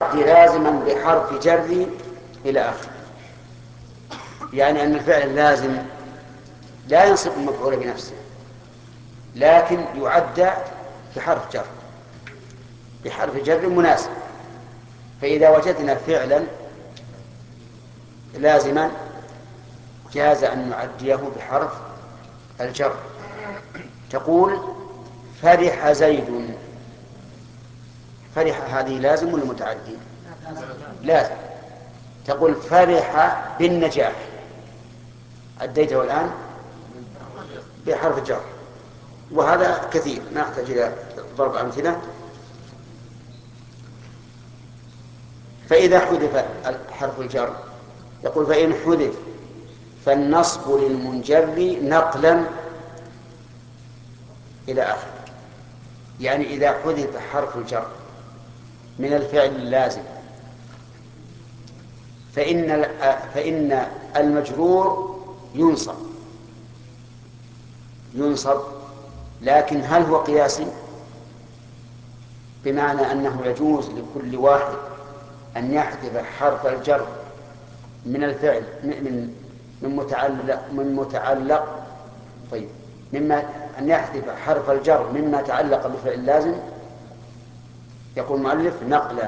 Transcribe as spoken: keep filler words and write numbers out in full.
لازما بحرف جر إلى آخره، يعني أن الفعل اللازم لا ينصب المفعول بنفسه، لكن يعد بحرف جر بحرف جر مناسب. فإذا وجدنا فعلا لازما جاز أن نعديه بحرف الجر. تقول فرح زيد. فرح هذه لازم ولا متعدي؟ لازم. تقول فرح بالنجاح، أديته الآن بحرف الجر، وهذا كثير ما يحتاج إلى ضرب أمثلة. فإذا حذف حرف الجر يقول فإن حذف فالنصب للمنجر نقلا إلى آخره. يعني إذا حذف حرف الجر من الفعل اللازم فإن فإن المجرور ينصب ينصب لكن هل هو قياسي؟ بمعنى أنه يجوز لكل واحد أن يحذف حرف الجر من الفعل من من متعلق من متعلق طيب مما أن يحذف حرف الجر مما تعلق بفعل لازم. يقول المؤلف نقلا